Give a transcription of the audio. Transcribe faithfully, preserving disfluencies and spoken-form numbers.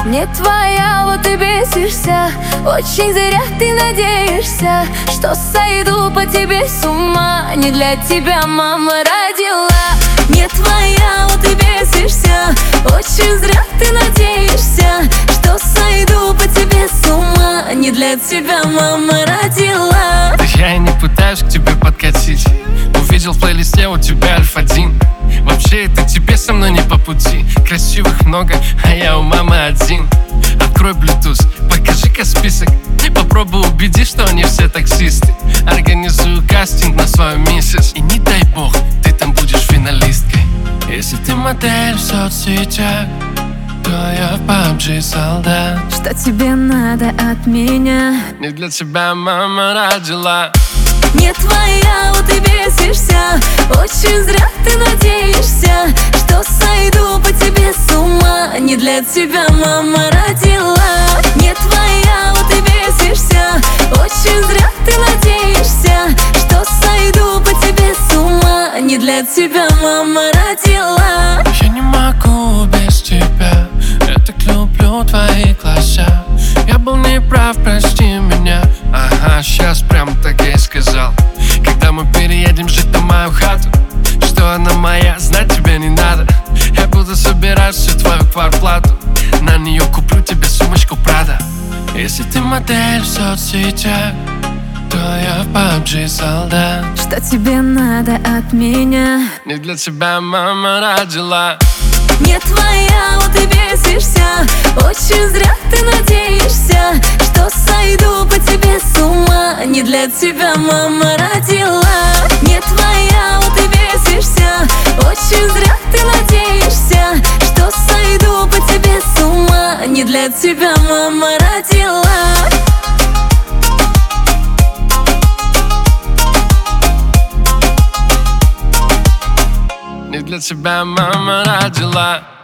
Не твоя, вот и бесишься. Очень зря ты надеешься, что сойду по тебе с ума. Не для тебя мама родила. Не твоя, вот и бесишься. Очень зря ты надеешься, что сойду по тебе с ума. Не для тебя мама родила. Да я и не пытаюсь к тебе подкатить. Увидел в плейлисте у тебя альфа-один. Вообще это тебе со мной не по пути. Красивых много, а я у мамы один. Открой Bluetooth, покажи-ка список. Попробуй убеди, что они все таксисты. Организую кастинг на свою миссис. И не дай бог, ты там будешь финалисткой. Если ты модель в соцсетях, то я в пабг солдат. Что тебе надо от меня? Не для тебя мама родила. Не твоя, вот и бесишься. Очень зря ты надеешься, что сойду по тебе с ума. Не для тебя мама родила. Не твоя, вот и бесишься. Очень зря ты надеешься, что сойду по тебе с ума. Не для тебя мама родила. Я не могу без тебя, я так люблю твои глаза. Я был неправ, прости меня. Ага, сейчас прям так я и сказал. Когда мы переедем жить на мою хату, что она моя, знать тебе не надо. Я буду собирать всю твою квартплату. На нее куплю тебе сумочку Прада. Если ты модель в соцсетях, то я в пабг солдат. Что тебе надо от меня? Не для тебя мама родила. Не твоя, вот и бесишься. Очень зря ты надеешься, что сойду по тебе с ума. Не для тебя мама родила. Не твоя, вот и бесишься. Очень зря ты надеешься, что сойду по тебе с ума. Не для тебя мама родила. Не для тебя мама родила.